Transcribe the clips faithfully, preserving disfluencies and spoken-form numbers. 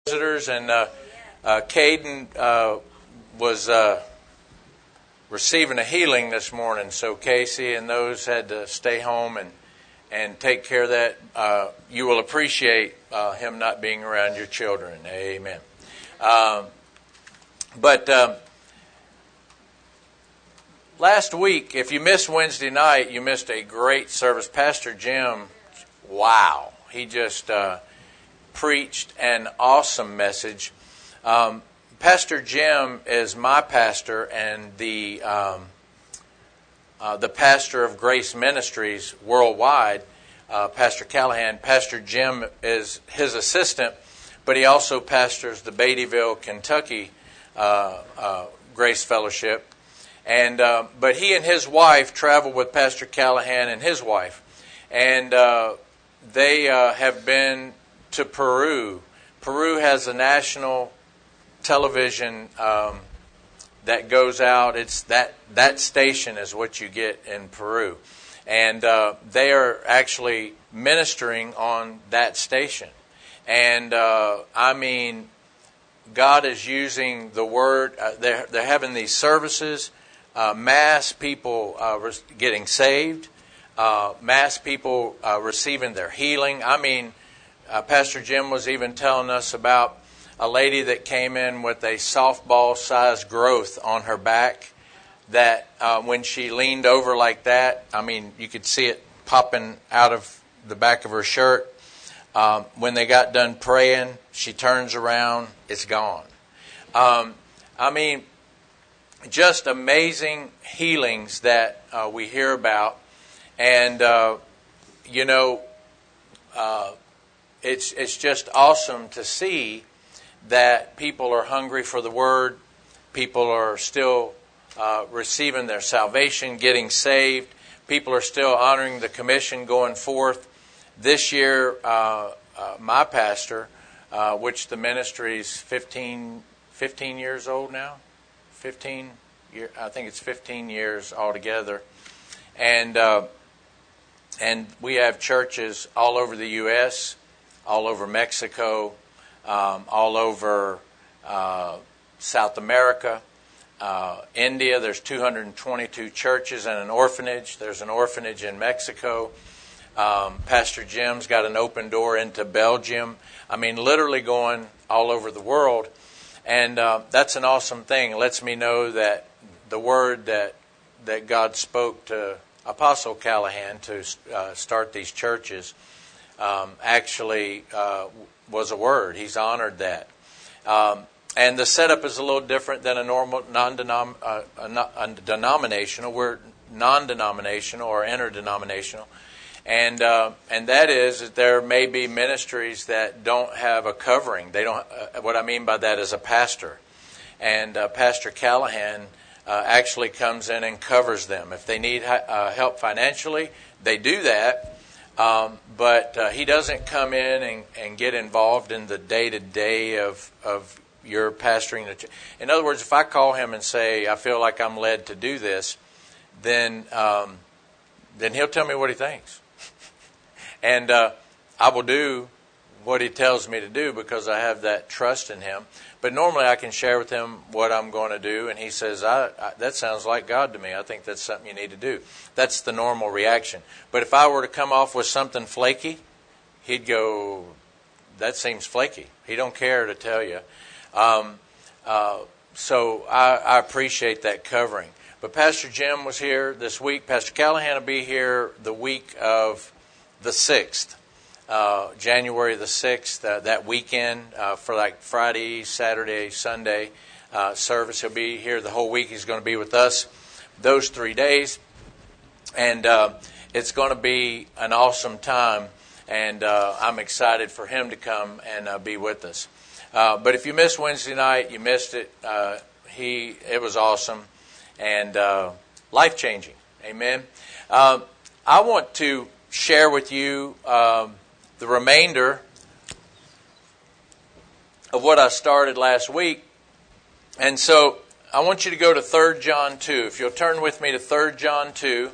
Visitors, and uh, uh, Caden uh, was uh, receiving a healing this morning, so Casey and those had to stay home and and take care of that. Uh, you will appreciate uh, him not being around your children. Amen. Um, but um, last week, if you missed Wednesday night, you missed a great service. Pastor Jim, wow, he just uh, preached an awesome message. Um, Pastor Jim is my pastor and the um, uh, the pastor of Grace Ministries worldwide, uh, Pastor Callahan. Pastor Jim is his assistant, but he also pastors the Beattyville, Kentucky uh, uh, Grace Fellowship. And uh, but he and his wife travel with Pastor Callahan and his wife, and uh, they uh, have been to Peru. Peru has a national television um, that goes out. It's that that station is what you get in Peru, and uh, they are actually ministering on that station. And uh, I mean, God is using the word. Uh, they're they're having these services, uh, mass people uh, re- getting saved, uh, mass people uh, receiving their healing. I mean, uh, Pastor Jim was even telling us about a lady that came in with a softball-sized growth on her back that uh, when she leaned over like that, I mean, you could see it popping out of the back of her shirt. Um, when they got done praying, she turns around, it's gone. Um, I mean, just amazing healings that uh, we hear about. And, uh, you know, uh, it's it's just awesome to see that people are hungry for the Word. People are still uh, receiving their salvation, getting saved. People are still honoring the commission going forth. This year, uh, uh, my pastor, uh, which the ministry is fifteen, fifteen years old now, fifteen year, I think it's fifteen years altogether, and uh, and we have churches all over the U S, all over Mexico, um, all over uh, South America, uh, India. There's two hundred twenty-two churches and an orphanage. There's an orphanage in Mexico. Um, Pastor Jim's got an open door into Belgium. I mean, literally going all over the world. And uh, that's an awesome thing. It lets me know that the word that that God spoke to Apostle Callahan to uh, start these churches um, actually uh, was a word. He's honored that. Um, and the setup is a little different than a normal non-denom- uh, a, a denominational. We're non-denominational or interdenominational. And uh, and that is that there may be ministries that don't have a covering. They don't. Uh, what I mean by that is a pastor, and uh, Pastor Callahan uh, actually comes in and covers them. If they need uh, help financially, they do that. Um, but uh, he doesn't come in and, and get involved in the day to day of of your pastoring the church. In other words, if I call him and say I feel like I'm led to do this, then um, then he'll tell me what he thinks. And uh, I will do what he tells me to do because I have that trust in him. But normally I can share with him what I'm going to do, and he says, I, I, that sounds like God to me. I think that's something you need to do. That's the normal reaction. But if I were to come off with something flaky, he'd go, that seems flaky. He don't care to tell you. Um, uh, so I, I appreciate that covering. But Pastor Jim was here this week. Pastor Callahan will be here the week of the sixth, uh, January the sixth, uh, that weekend uh, for like Friday, Saturday, Sunday uh, service. He'll be here the whole week. He's going to be with us those three days. And uh, it's going to be an awesome time. And uh, I'm excited for him to come and uh, be with us. Uh, but if you missed Wednesday night, you missed it. Uh, he It was awesome and uh, life-changing. Amen. Uh, I want to share with you um, the remainder of what I started last week. And so I want you to go to Third John two. If you'll turn with me to Third John two.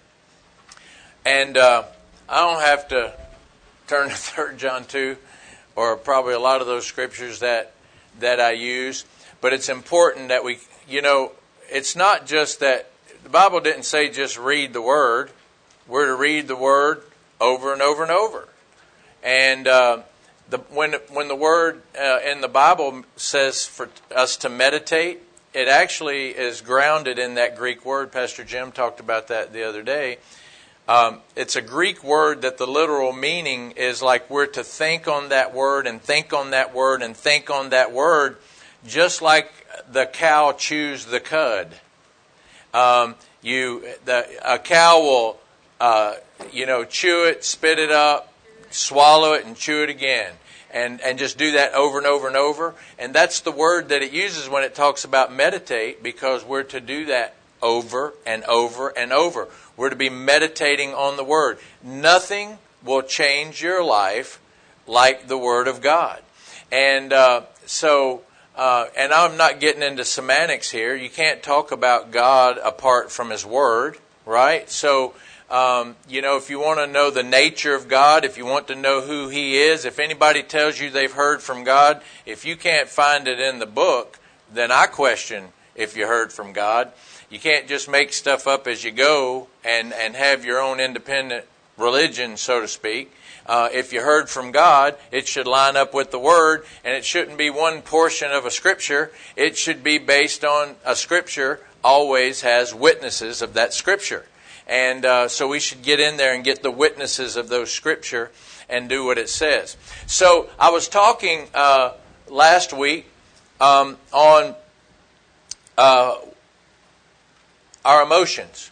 And uh, I don't have to turn to Third John two. or probably a lot of those scriptures that that I use. But it's important that we, you know, it's not just that the Bible didn't say just read the Word. We're to read the Word over and over and over. And uh, the, when when the Word uh, in the Bible says for us to meditate, it actually is grounded in that Greek word. Pastor Jim talked about that the other day. Um, it's a Greek word that the literal meaning is like we're to think on that word and think on that word and think on that word, just like the cow chews the cud. Um, you the a cow will uh, you know chew it, spit it up, swallow it, and chew it again. And and just do that over and over and over. And that's the word that it uses when it talks about meditate, because we're to do that over and over and over. We're to be meditating on the Word. Nothing will change your life like the Word of God. And uh, so, uh, and I'm not getting into semantics here. You can't talk about God apart from His Word, right? So, Um, you know, if you want to know the nature of God, if you want to know who He is, if anybody tells you they've heard from God, if you can't find it in the book, then I question if you heard from God. You can't just make stuff up as you go and, and have your own independent religion, so to speak. Uh, if you heard from God, it should line up with the Word, and it shouldn't be one portion of a Scripture. It should be based on a Scripture always has witnesses of that Scripture. And uh, so we should get in there and get the witnesses of those Scripture and do what it says. So I was talking uh, last week um, on uh, our emotions.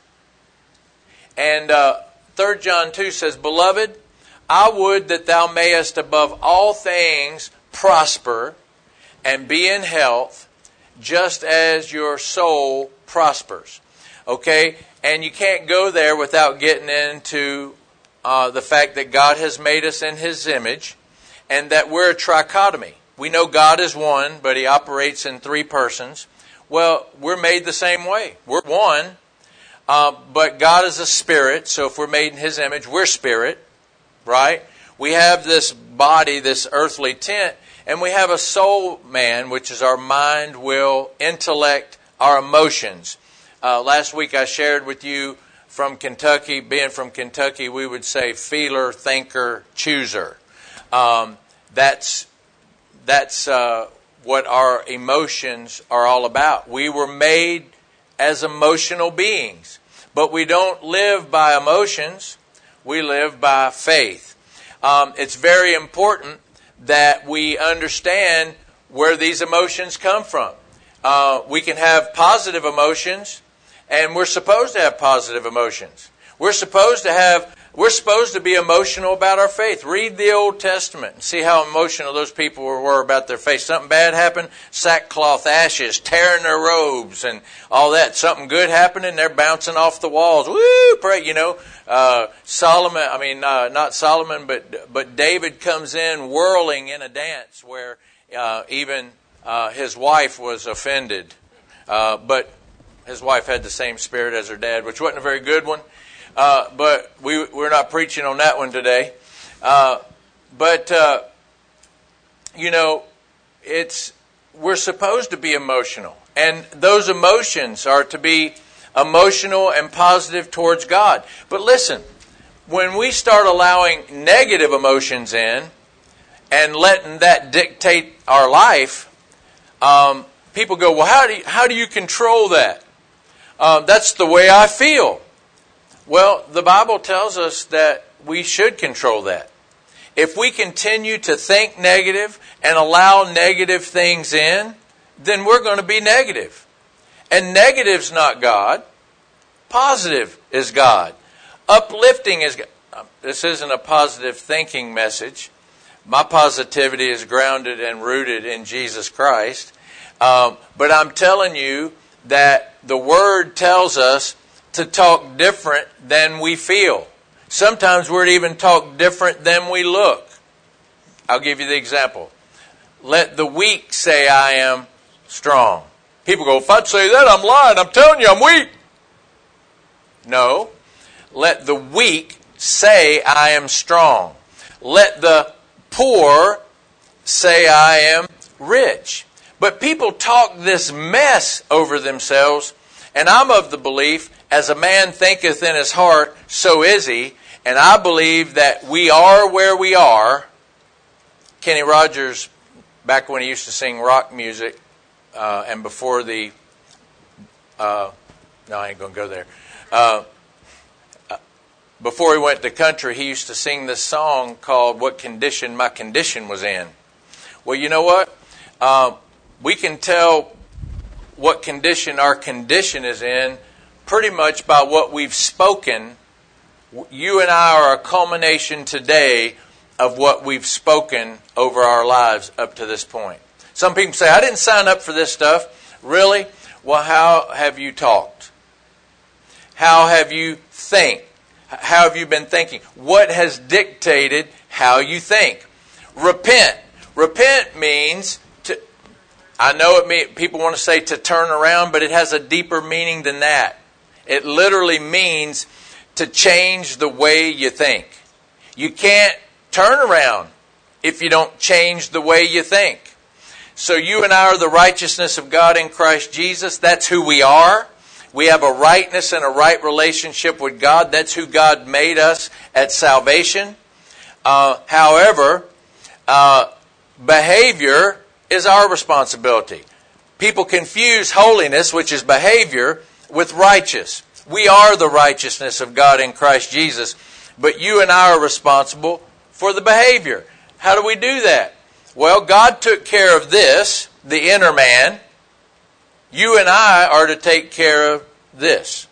And uh, Third John two says, Beloved, I would that thou mayest above all things prosper and be in health, just as your soul prospers. Okay? And you can't go there without getting into uh, the fact that God has made us in His image and that we're a trichotomy. We know God is one, but He operates in three persons. Well, we're made the same way. We're one, uh, but God is a spirit, so if we're made in His image, we're spirit, right? We have this body, this earthly tent, and we have a soul man, which is our mind, will, intellect, our emotions. Uh, last week I shared with you from Kentucky, being from Kentucky, we would say feeler, thinker, chooser. Um, that's that's uh, what our emotions are all about. We were made as emotional beings, but we don't live by emotions. We live by faith. Um, it's very important that we understand where these emotions come from. Uh, we can have positive emotions. And we're supposed to have positive emotions. We're supposed to have, we're supposed to be emotional about our faith. Read the Old Testament and see how emotional those people were about their faith. Something bad happened, sackcloth, ashes, tearing their robes and all that. Something good happening, they're bouncing off the walls. Woo, pray, you know. Uh, Solomon, I mean, uh, not Solomon, but but David comes in whirling in a dance where uh, even uh, his wife was offended. Uh, but His wife had the same spirit as her dad, which wasn't a very good one. Uh, but we, we're not preaching on that one today. Uh, but, uh, you know, it's we're supposed to be emotional. And those emotions are to be emotional and positive towards God. But listen, when we start allowing negative emotions in and letting that dictate our life, um, people go, well, how do you, how do you control that? Uh, that's the way I feel. Well, the Bible tells us that we should control that. If we continue to think negative and allow negative things in, then we're going to be negative. And negative's not God. Positive is God. Uplifting is God. This isn't a positive thinking message. My positivity is grounded and rooted in Jesus Christ. Um, but I'm telling you that the Word tells us to talk different than we feel. Sometimes we're to even talk different than we look. I'll give you the example. Let the weak say I am strong. People go, if I'd say that, I'm lying. I'm telling you, I'm weak. No. Let the weak say I am strong. Let the poor say I am rich. But people talk this mess over themselves, and I'm of the belief, as a man thinketh in his heart, so is he. And I believe that we are where we are. Kenny Rogers, back when he used to sing rock music, uh, and before the, uh, no, I ain't going to go there. Uh, before he went to country, he used to sing this song called "What Condition My Condition Was In." Well, you know what? Uh, we can tell what condition our condition is in pretty much by what we've spoken. You and I are a culmination today of what we've spoken over our lives up to this point. Some people say, I didn't sign up for this stuff. Really? Well, how have you talked? How have you think? How have you been thinking? What has dictated how you think? Repent. Repent means to, I know it mean, people want to say to turn around, but it has a deeper meaning than that. It literally means to change the way you think. You can't turn around if you don't change the way you think. So you and I are the righteousness of God in Christ Jesus. That's who we are. We have a rightness and a right relationship with God. That's who God made us at salvation. Uh, however, uh, behavior is our responsibility. People confuse holiness, which is behavior, with righteous. We are the righteousness of God in Christ Jesus, but you and I are responsible for the behavior. How do we do that? Well, God took care of this, the inner man. You and I are to take care of this,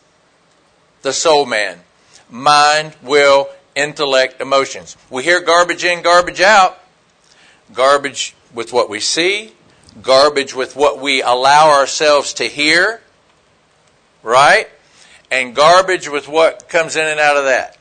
the soul man. Mind, will, intellect, emotions. We hear garbage in, garbage out. Garbage with what we see. Garbage with what we allow ourselves to hear. Right? And garbage with what comes in and out of that.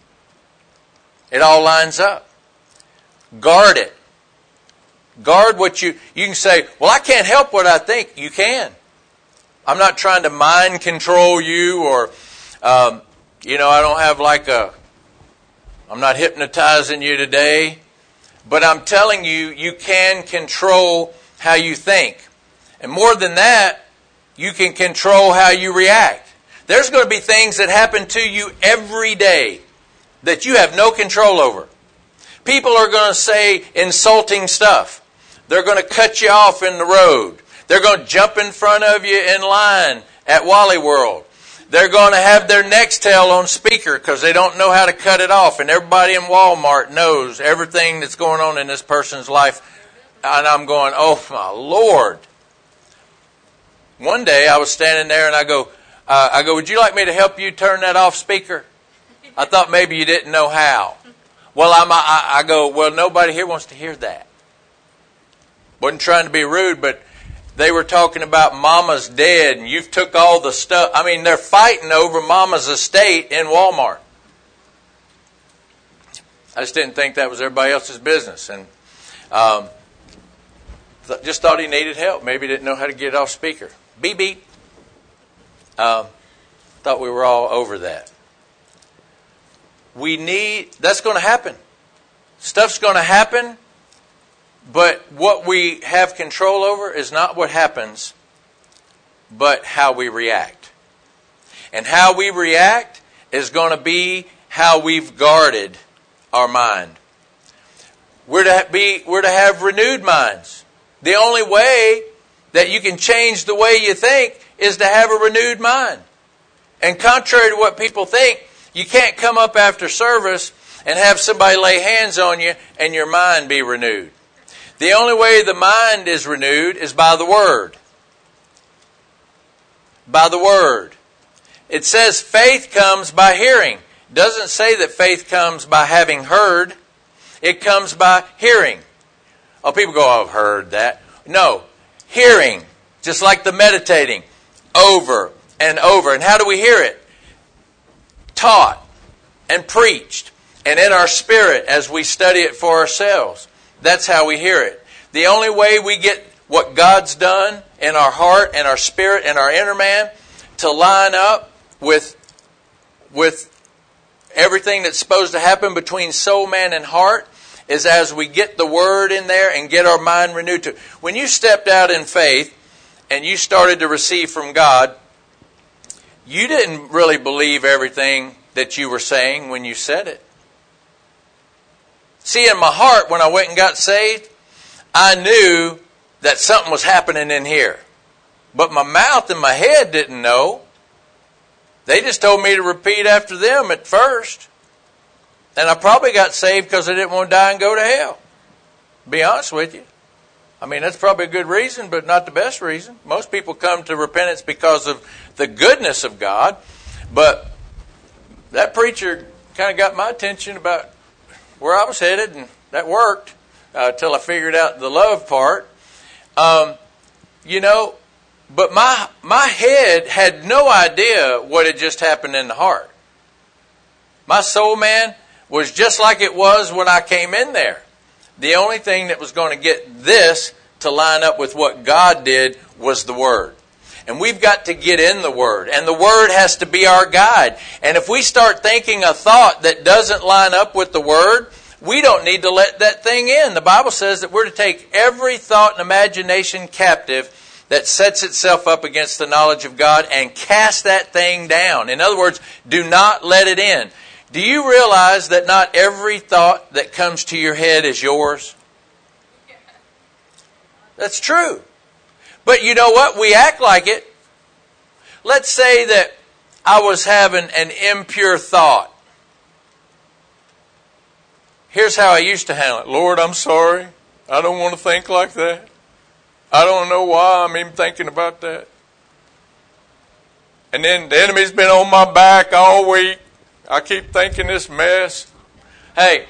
It all lines up. Guard it. Guard what you... You can say, well, I can't help what I think. You can. I'm not trying to mind control you or, um, you know, I don't have like a... I'm not hypnotizing you today. But I'm telling you, you can control how you think. And more than that, you can control how you react. There's going to be things that happen to you every day that you have no control over. People are going to say insulting stuff. They're going to cut you off in the road. They're going to jump in front of you in line at Wally World. They're going to have their Nextel on speaker because they don't know how to cut it off. And everybody in Walmart knows everything that's going on in this person's life. And I'm going, oh my Lord. One day I was standing there and I go, uh, I go, would you like me to help you turn that off speaker? I thought maybe you didn't know how. Well, I'm, I, I go, well, nobody here wants to hear that. Wasn't trying to be rude, but they were talking about Mama's dead and you've took all the stuff. I mean, they're fighting over Mama's estate in Walmart. I just didn't think that was everybody else's business. And um, th- just thought he needed help. Maybe didn't know how to get it off speaker. Beep, beep. Um, thought we were all over that. We need, that's going to happen. Stuff's going to happen. But what we have control over is not what happens, but how we react. And how we react is going to be how we've guarded our mind. We're to be, we're to have renewed minds. The only way that you can change the way you think is to have a renewed mind. And contrary to what people think, you can't come up after service and have somebody lay hands on you and your mind be renewed. The only way the mind is renewed is by the Word. By the Word. It says faith comes by hearing. It doesn't say that faith comes by having heard. It comes by hearing. Oh, people go, oh, I've heard that. No, hearing. Just like the meditating. Over and over. And how do we hear it? Taught and preached. And in our spirit as we study it for ourselves. That's how we hear it. The only way we get what God's done in our heart and our spirit and our inner man to line up with, with everything that's supposed to happen between soul, man, and heart is as we get the Word in there and get our mind renewed to. When you stepped out in faith and you started to receive from God, you didn't really believe everything that you were saying when you said it. See, in my heart, when I went and got saved, I knew that something was happening in here. But my mouth and my head didn't know. They just told me to repeat after them at first. And I probably got saved because I didn't want to die and go to hell. To be honest with you. I mean, that's probably a good reason, but not the best reason. Most people come to repentance because of the goodness of God. But that preacher kind of got my attention about where I was headed, and that worked uh, till I figured out the love part. Um, you know, but my my head had no idea what had just happened in the heart. My soul, man, was just like it was when I came in there. The only thing that was going to get this to line up with what God did was the Word. And we've got to get in the Word. And the Word has to be our guide. And if we start thinking a thought that doesn't line up with the Word, we don't need to let that thing in. The Bible says that we're to take every thought and imagination captive that sets itself up against the knowledge of God and cast that thing down. In other words, do not let it in. Do you realize that not every thought that comes to your head is yours? That's true. But you know what? We act like it. Let's say that I was having an impure thought. Here's how I used to handle it. Lord, I'm sorry. I don't want to think like that. I don't know why I'm even thinking about that. And then the enemy's been on my back all week. I keep thinking this mess. Hey,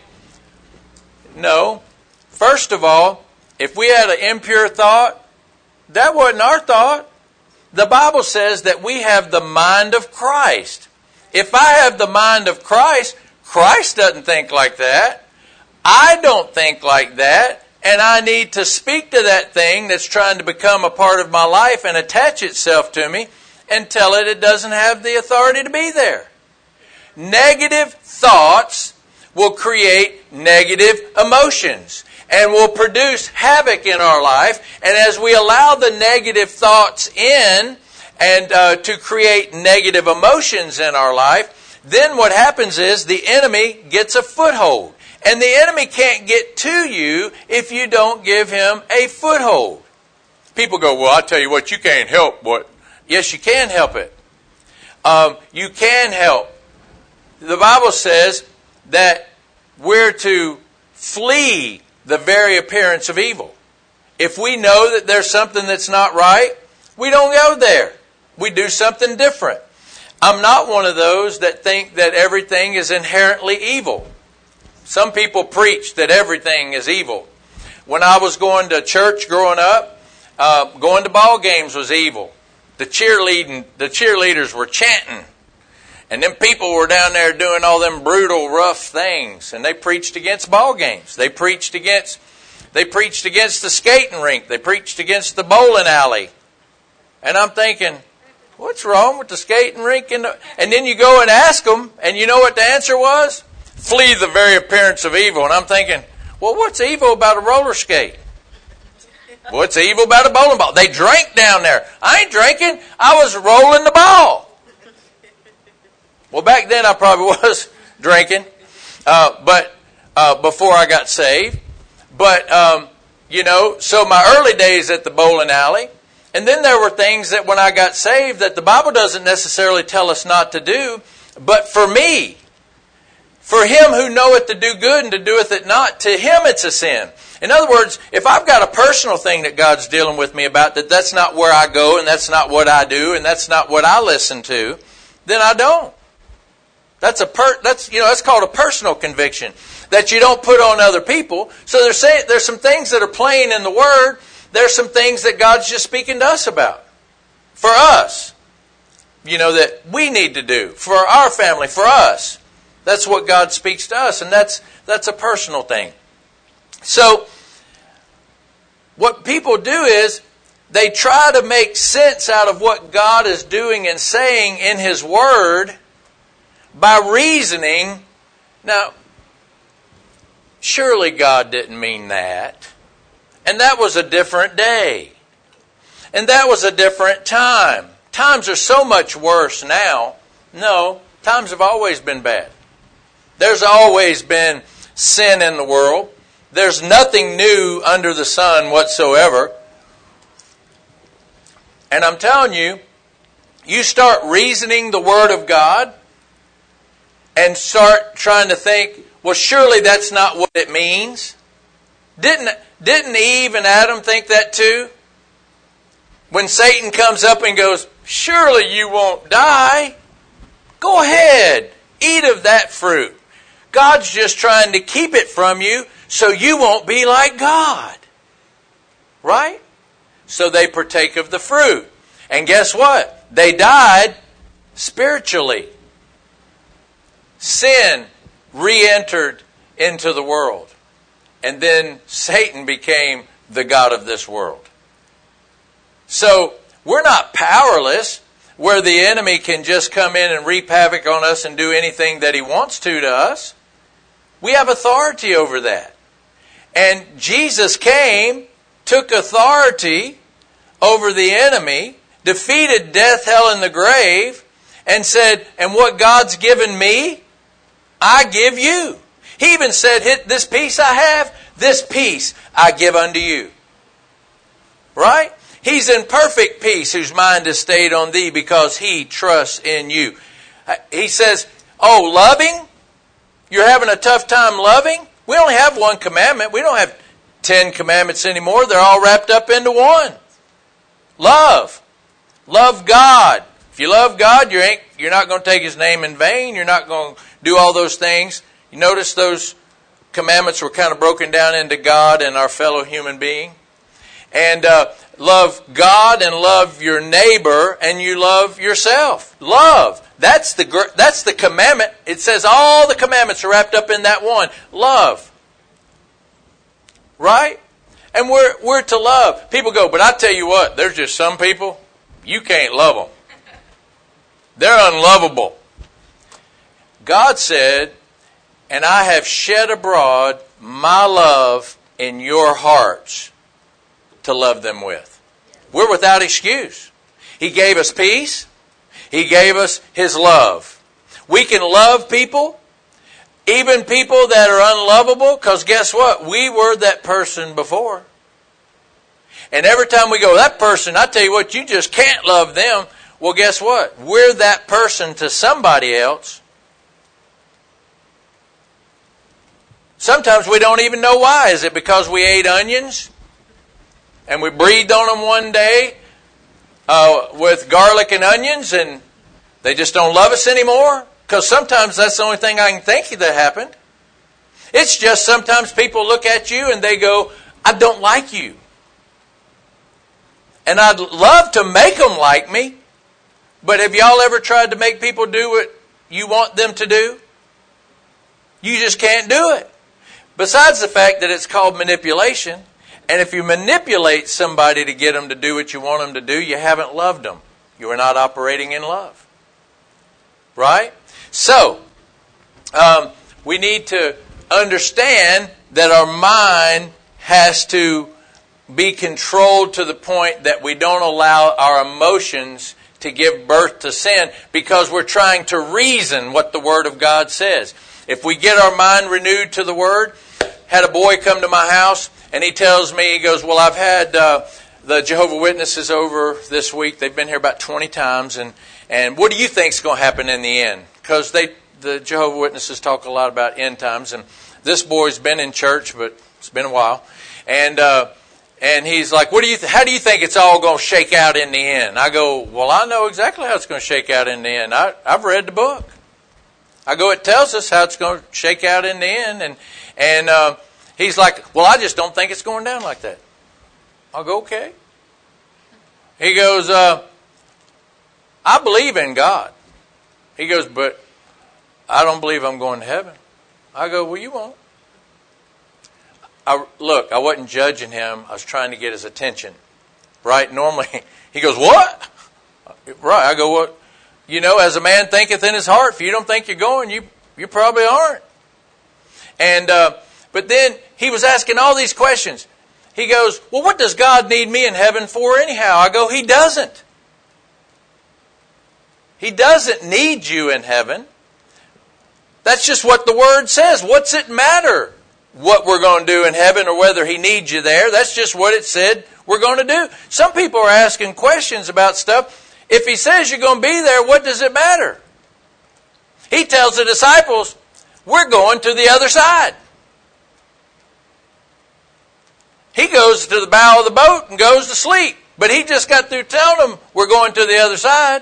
no. First of all, if we had an impure thought, that wasn't our thought. The Bible says that we have the mind of Christ. If I have the mind of Christ, Christ doesn't think like that. I don't think like that. And I need to speak to that thing that's trying to become a part of my life and attach itself to me and tell it it doesn't have the authority to be there. Negative thoughts will create negative emotions and will produce havoc in our life. And as we allow the negative thoughts in and uh, to create negative emotions in our life, then what happens is the enemy gets a foothold. And the enemy can't get to you if you don't give him a foothold. People go, well, I tell you what, you can't help what. Yes, you can help it. Um, you can help. The Bible says that we're to flee the very appearance of evil. If we know that there's something that's not right, we don't go there. We do something different. I'm not one of those that think that everything is inherently evil. Some people preach that everything is evil. When I was going to church growing up, uh, going to ball games was evil. The cheerleading, the cheerleaders were chanting. And then people were down there doing all them brutal, rough things. And they preached against ball games. They preached against, they preached against the skating rink. They preached against the bowling alley. And I'm thinking, what's wrong with the skating rink? And, the, and then you go and ask them, and you know what the answer was? Flee the very appearance of evil. And I'm thinking, well, what's evil about a roller skate? What's evil about a bowling ball? They drank down there. I ain't drinking. I was rolling the ball. Well, back then I probably was drinking, uh, but uh, before I got saved. But, um, you know, so my early days at the bowling alley, and then there were things that when I got saved that the Bible doesn't necessarily tell us not to do, but for me, for him who knoweth to do good and to doeth it not, to him it's a sin. In other words, if I've got a personal thing that God's dealing with me about, that that's not where I go and that's not what I do and that's not what I listen to, then I don't. That's a per, that's you know that's called a personal conviction that you don't put on other people. So there's saying there's some things that are plain in the Word. There's some things that God's just speaking to us about for us. You know that we need to do for our family, for us. That's what God speaks to us, and that's that's a personal thing. So what people do is they try to make sense out of what God is doing and saying in His Word by reasoning. Now, Surely God didn't mean that. And that was a different day. And that was a different time. Times are so much worse now. No, times have always been bad. There's always been sin in the world. There's nothing new under the sun whatsoever. And I'm telling you, you start reasoning the Word of God and start trying to think, well, surely that's not what it means. Didn't, didn't Eve and Adam think that too? When Satan comes up and goes, surely you won't die. Go ahead, eat of that fruit. God's just trying to keep it from you so you won't be like God. Right? So they partake of the fruit. And guess what? They died spiritually. Sin re-entered into the world. And then Satan became the god of this world. So we're not powerless where the enemy can just come in and reap havoc on us and do anything that he wants to to us. We have authority over that. And Jesus came, took authority over the enemy, defeated death, hell, and the grave, and said, and what God's given me, I give you. He even said, this peace I have, this peace I give unto you. Right? He's in perfect peace whose mind is stayed on thee because he trusts in you. He says, oh, loving? You're having a tough time loving? We only have one commandment. We don't have ten commandments anymore. They're all wrapped up into one. Love. Love God. If you love God, you ain't, you're not going to take His name in vain. You're not going to do all those things. You notice those commandments were kind of broken down into God and our fellow human being. And uh, love God and love your neighbor and you love yourself. Love. That's the that's the commandment. It says all the commandments are wrapped up in that one. Love. Right? And we're we're to love. People go, but I tell you what, there's just some people, you can't love them. They're unlovable. God said, and I have shed abroad my love in your hearts to love them with. We're without excuse. He gave us peace. He gave us His love. We can love people, even people that are unlovable, because guess what? We were that person before. And every time we go, that person, I tell you what, you just can't love them. Well, guess what? We're that person to somebody else. Sometimes we don't even know why. Is it because we ate onions and we breathed on them one day uh, with garlic and onions and they just don't love us anymore? Because sometimes that's the only thing I can think that happened. It's just sometimes people look at you and they go, I don't like you. And I'd love to make them like me. But have y'all ever tried to make people do what you want them to do? You just can't do it. Besides the fact that it's called manipulation, and if you manipulate somebody to get them to do what you want them to do, you haven't loved them. You are not operating in love. Right? So, um, we need to understand that our mind has to be controlled to the point that we don't allow our emotions to give birth to sin because we're trying to reason what the Word of God says. If we get our mind renewed to the Word, had a boy come to my house and he tells me, he goes, well, I've had uh, the Jehovah's Witnesses over this week. They've been here about twenty times. And, and what do you think is going to happen in the end? Because they the Jehovah's Witnesses talk a lot about end times. And this boy's been in church, but it's been a while. And uh, and he's like, what do you? Th- how do you think it's all going to shake out in the end? I go, well, I know exactly how it's going to shake out in the end. I, I've read the book. I go, it tells us how it's going to shake out in the end. And and uh, he's like, well, I just don't think it's going down like that. I'll go, okay. He goes, uh, I believe in God. He goes, but I don't believe I'm going to heaven. I go, well, you won't. I, look, I wasn't judging him. I was trying to get his attention. Right? Normally, he goes, what? Right. I go, what? You know, as a man thinketh in his heart, if you don't think you're going, you you probably aren't. And uh, But then he was asking all these questions. He goes, well, what does God need me in heaven for anyhow? I go, He doesn't. He doesn't need you in heaven. That's just what the Word says. What's it matter what we're going to do in heaven or whether He needs you there? That's just what it said we're going to do. Some people are asking questions about stuff. If He says you're going to be there, what does it matter? He tells the disciples, we're going to the other side. He goes to the bow of the boat and goes to sleep. But He just got through telling them we're going to the other side.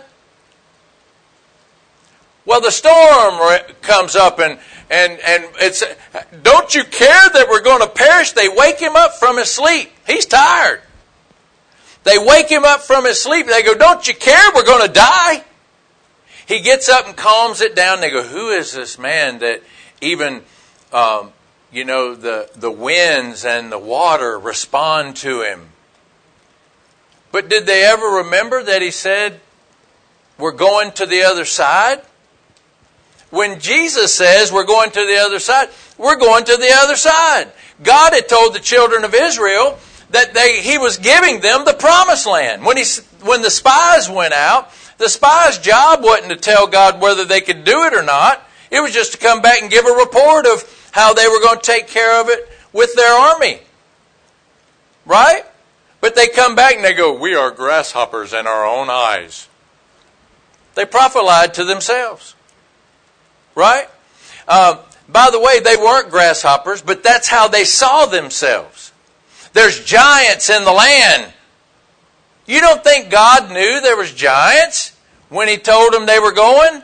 Well, the storm comes up and, and, and it's, don't you care that we're going to perish? They wake Him up from his sleep. He's tired. They wake Him up from his sleep. They go, don't you care? We're going to die. He gets up and calms it down. They go, who is this man that even, um, you know, the, the winds and the water respond to Him? But did they ever remember that He said, we're going to the other side? When Jesus says we're going to the other side, we're going to the other side. God had told the children of Israel that they, He was giving them the promised land. When, he, when the spies went out, the spies' job wasn't to tell God whether they could do it or not. It was just to come back and give a report of how they were going to take care of it with their army. Right? But they come back and they go, we are grasshoppers in our own eyes. They prophesied to themselves. Right? Uh, by the way, they weren't grasshoppers, but that's how they saw themselves. There's giants in the land. You don't think God knew there was giants when He told them they were going?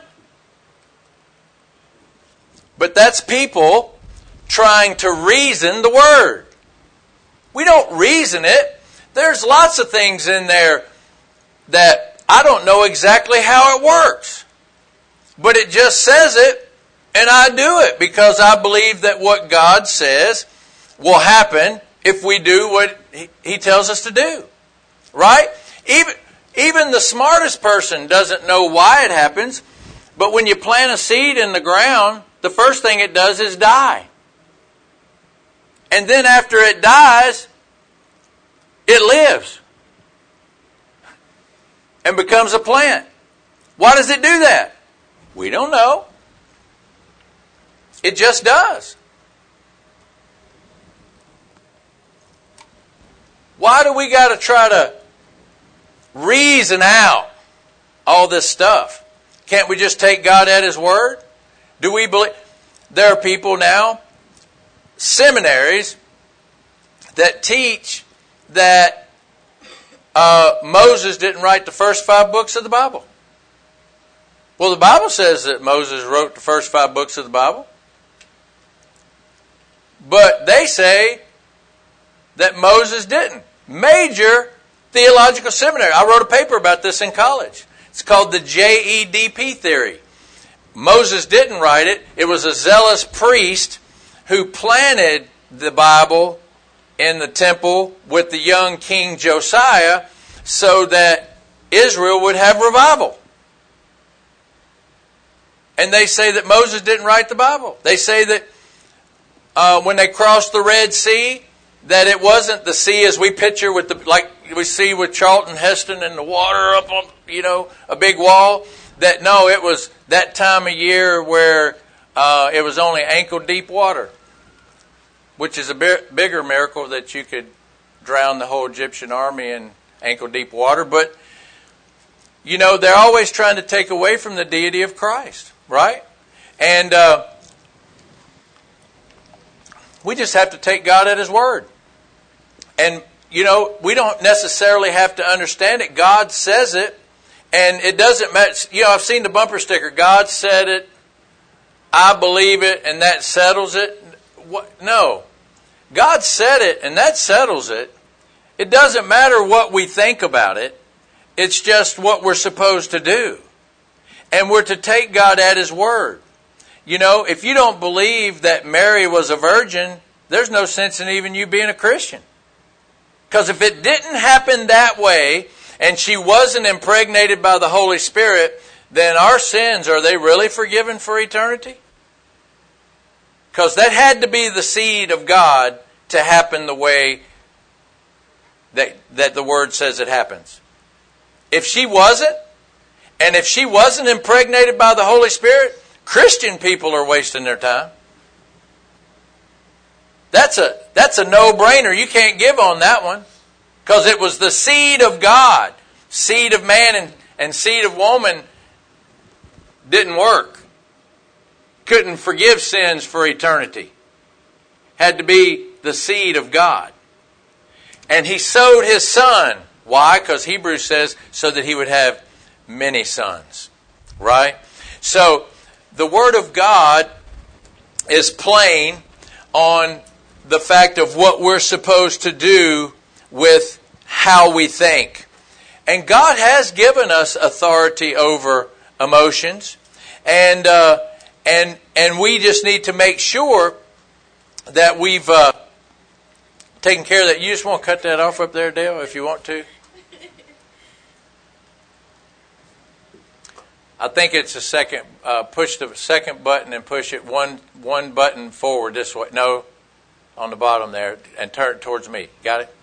But that's people trying to reason the Word. We don't reason it. There's lots of things in there that I don't know exactly how it works. But it just says it, and I do it because I believe that what God says will happen if we do what He tells us to do. Right? Even, even the smartest person doesn't know why it happens, but when you plant a seed in the ground, the first thing it does is die. And then after it dies, it lives and becomes a plant. Why does it do that? We don't know. It just does. Why do we got to try to reason out all this stuff? Can't we just take God at His word? Do we believe? There are people now, seminaries, that teach that uh, Moses didn't write the first five books of the Bible. Well, the Bible says that Moses wrote the first five books of the Bible. But they say that Moses didn't. Major theological seminary. I wrote a paper about this in college. It's called the J E D P theory. Moses didn't write it. It was a zealous priest who planted the Bible in the temple with the young King Josiah so that Israel would have revival. And they say that Moses didn't write the Bible. They say that uh, when they crossed the Red Sea, that it wasn't the sea as we picture with the, like we see with Charlton Heston and the water up on, you know, a big wall. That no, it was that time of year where uh, it was only ankle deep water, which is a bit bigger miracle that you could drown the whole Egyptian army in ankle deep water. But you know, they're always trying to take away from the deity of Christ, right? And uh, we just have to take God at His word. And, you know, we don't necessarily have to understand it. God says it, and it doesn't matter. You know, I've seen the bumper sticker, God said it, I believe it, and that settles it. What? No. God said it, and that settles it. It doesn't matter what we think about it. It's just what we're supposed to do. And we're to take God at His word. You know, if you don't believe that Mary was a virgin, there's no sense in even you being a Christian. Because if it didn't happen that way, and she wasn't impregnated by the Holy Spirit, then our sins, are they really forgiven for eternity? Because that had to be the seed of God to happen the way that, that the Word says it happens. If she wasn't, and if she wasn't impregnated by the Holy Spirit, Christian people are wasting their time. That's a, that's a no-brainer. You can't give on that one. Because it was the seed of God. Seed of man and, and seed of woman didn't work. Couldn't forgive sins for eternity. Had to be the seed of God. And He sowed His Son. Why? Because Hebrews says so that He would have many sons. Right? So, the Word of God is plain on the fact of what we're supposed to do with how we think. And God has given us authority over emotions. And uh, and and we just need to make sure that we've uh, taken care of that. You just want to cut that off up there, Dale, if you want to. I think it's a second, uh, push the second button and push it one one button forward this way. No, on the bottom there, and turn it towards me. Got it?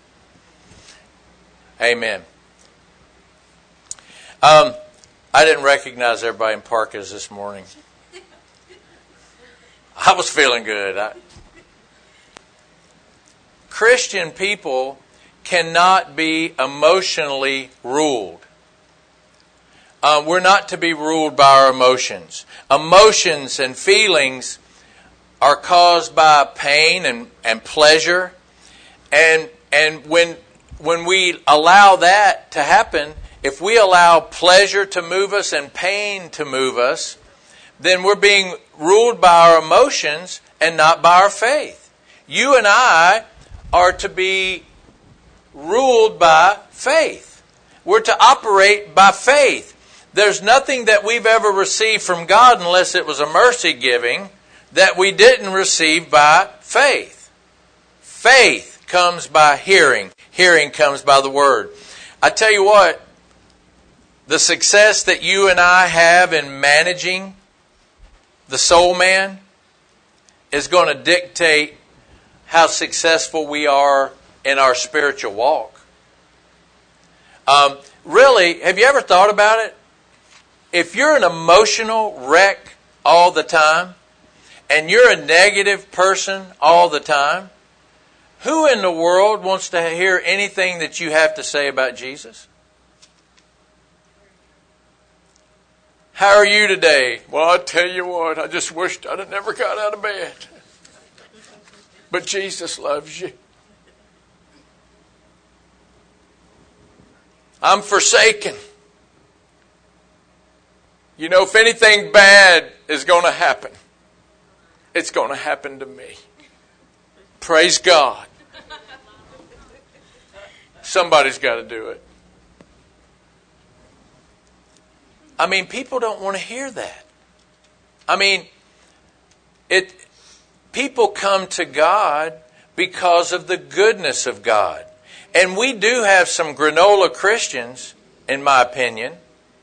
Amen. Um, I didn't recognize everybody in Parkas this morning. I was feeling good. I... Christian people cannot be emotionally ruled. Um, we're not to be ruled by our emotions. Emotions and feelings are caused by pain and, and pleasure. And and when when we allow that to happen, if we allow pleasure to move us and pain to move us, then we're being ruled by our emotions and not by our faith. You and I are to be ruled by faith. We're to operate by faith. There's nothing that we've ever received from God unless it was a mercy giving that we didn't receive by faith. Faith comes by hearing. Hearing comes by the Word. I tell you what, the success that you and I have in managing the soul man is going to dictate how successful we are in our spiritual walk. Um, really, have you ever thought about it? If you're an emotional wreck all the time, and you're a negative person all the time, who in the world wants to hear anything that you have to say about Jesus? How are you today? Well, I tell you what, I just wished I'd have never got out of bed. But Jesus loves you. I'm forsaken. You know, if anything bad is going to happen, it's going to happen to me. Praise God. Somebody's got to do it. I mean, people don't want to hear that. I mean, it. People come to God because of the goodness of God. And we do have some granola Christians, in my opinion,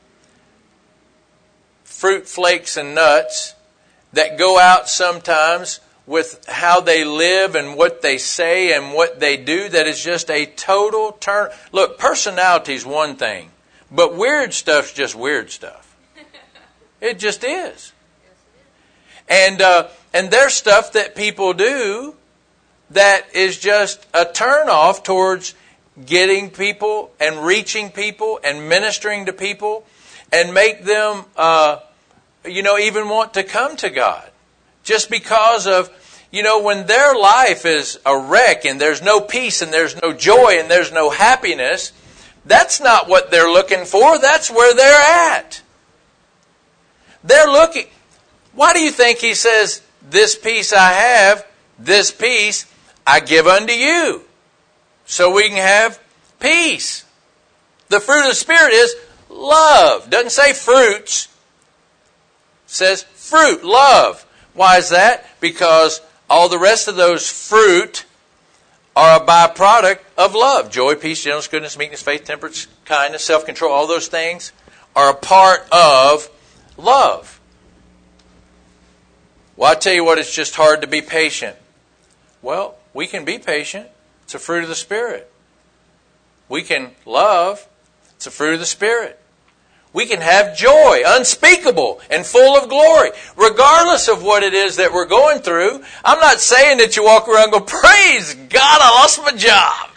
fruit flakes and nuts, that go out sometimes with how they live and what they say and what they do that is just a total turn. Look, personality is one thing, but weird stuff's just weird stuff. It just is. And uh, and there's stuff that people do that is just a turnoff towards getting people and reaching people and ministering to people and make them, uh, you know, even want to come to God. Just because of, you know, when their life is a wreck and there's no peace and there's no joy and there's no happiness, that's not what they're looking for. That's where they're at. They're looking. Why do you think he says, this peace I have, this peace I give unto you, so we can have peace? The fruit of the Spirit is love. Doesn't say fruits. It says fruit, love. Why is that? Because all the rest of those fruit are a byproduct of love. Joy, peace, gentleness, goodness, meekness, faith, temperance, kindness, self-control. All those things are a part of love. Well, I tell you what, it's just hard to be patient. Well, we can be patient. It's a fruit of the Spirit. We can love. It's a fruit of the Spirit. We can have joy, unspeakable and full of glory, regardless of what it is that we're going through. I'm not saying that you walk around and go, praise God, I lost my job.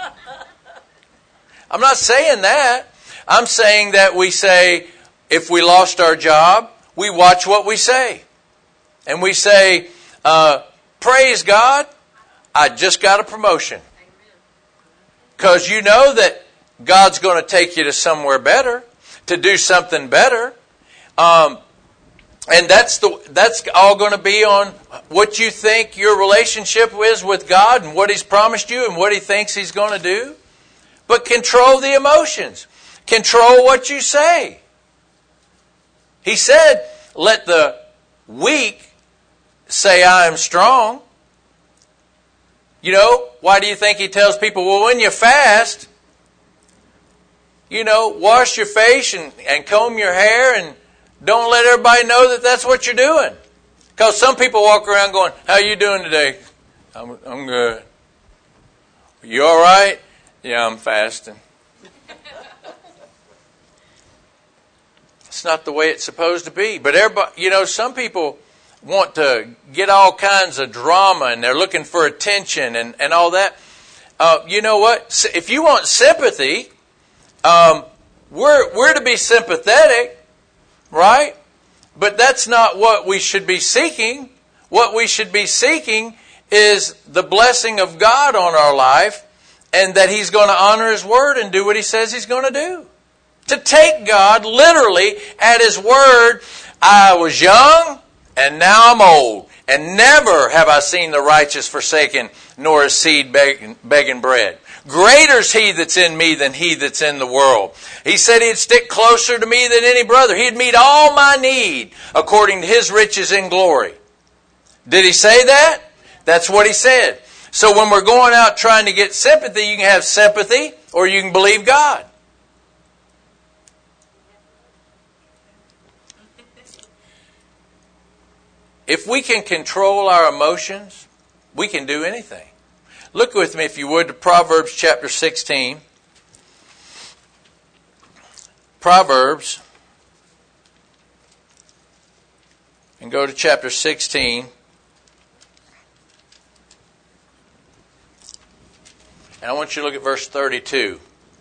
I'm not saying that. I'm saying that we say, if we lost our job, we watch what we say. And we say, uh, praise God, I just got a promotion. Because you know that God's going to take you to somewhere better, to do something better. Um, and that's the that's all going to be on what you think your relationship is with God and what He's promised you and what He thinks He's going to do. But control the emotions. Control what you say. He said, let the weak say I am strong. You know, why do you think He tells people, well, when you fast, you know, wash your face and, and comb your hair and don't let everybody know that that's what you're doing. Because some people walk around going, how you doing today? I'm, I'm good. You all right? Yeah, I'm fasting. It's not the way it's supposed to be. But everybody, you know, some people want to get all kinds of drama and they're looking for attention and, and all that. Uh, you know what? If you want sympathy, um, we're, we're to be sympathetic, right? But that's not what we should be seeking. What we should be seeking is the blessing of God on our life and that He's going to honor His word and do what He says He's going to do. To take God literally at His word, I was young and now I'm old, and never have I seen the righteous forsaken, nor his seed begging, begging bread. Greater is He that's in me than he that's in the world. He said He'd stick closer to me than any brother. He'd meet all my need according to His riches in glory. Did He say that? That's what He said. So when we're going out trying to get sympathy, you can have sympathy or you can believe God. If we can control our emotions, we can do anything. Look with me, if you would, to Proverbs chapter sixteen. Proverbs. And go to chapter sixteen. And I want you to look at verse thirty-two.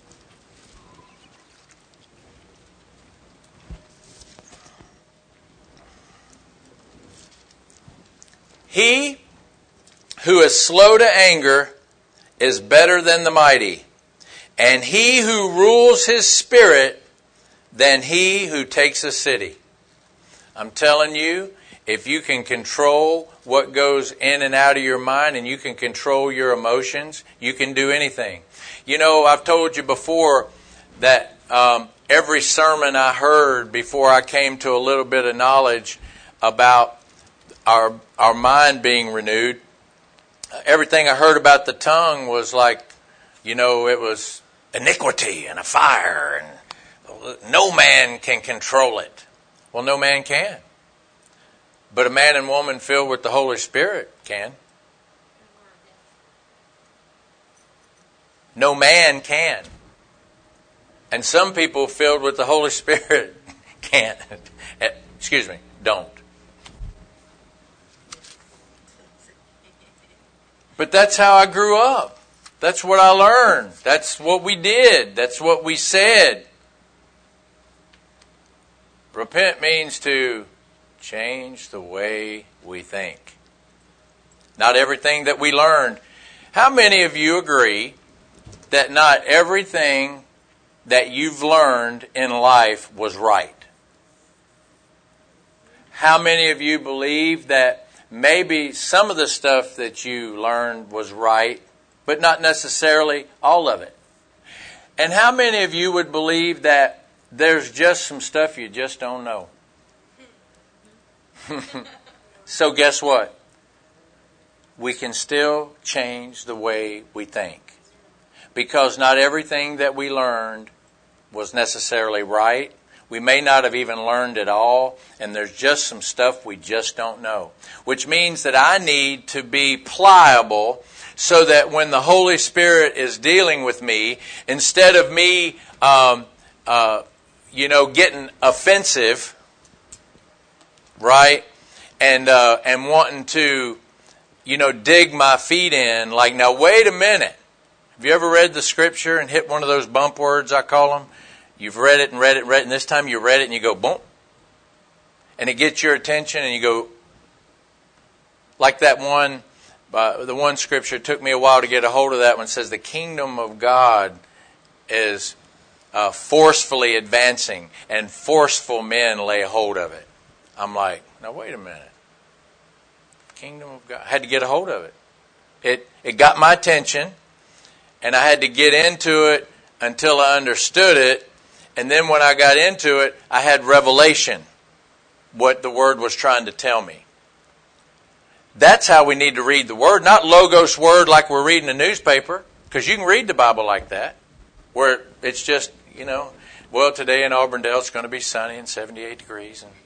He who is slow to anger is better than the mighty, and he who rules his spirit than he who takes a city. I'm telling you, if you can control what goes in and out of your mind and you can control your emotions, you can do anything. You know, I've told you before that um, every sermon I heard before I came to a little bit of knowledge about our our mind being renewed, everything I heard about the tongue was like, you know, it was iniquity and a fire and no man can control it. Well, no man can. But a man and woman filled with the Holy Spirit can. No man can. And some people filled with the Holy Spirit can't. Excuse me, don't. But that's how I grew up. That's what I learned. That's what we did. That's what we said. Repent means to change the way we think. Not everything that we learned. How many of you agree that not everything that you've learned in life was right? How many of you believe that maybe some of the stuff that you learned was right, but not necessarily all of it? And how many of you would believe that there's just some stuff you just don't know? So guess what? We can still change the way we think. Because not everything that we learned was necessarily right. We may not have even learned it all, and there's just some stuff we just don't know. Which means that I need to be pliable so that when the Holy Spirit is dealing with me, instead of me, um, uh, you know, getting offensive, right, and uh, and wanting to, you know, dig my feet in, like, now wait a minute. Have you ever read the scripture and hit one of those bump words, I call them? You've read it and read it and read it, and this time you read it and you go, boom. And it gets your attention and you go, like that one, uh, the one scripture, it took me a while to get a hold of that one, says the kingdom of God is uh, forcefully advancing and forceful men lay hold of it. I'm like, now wait a minute. Kingdom of God. I had to get a hold of it. It it got my attention, and I had to get into it until I understood it. And then when I got into it, I had revelation, what the Word was trying to tell me. That's how we need to read the Word, not Logos Word like we're reading a newspaper, because you can read the Bible like that, where it's just, you know, well, today in Auburndale it's going to be sunny and seventy-eight degrees. And,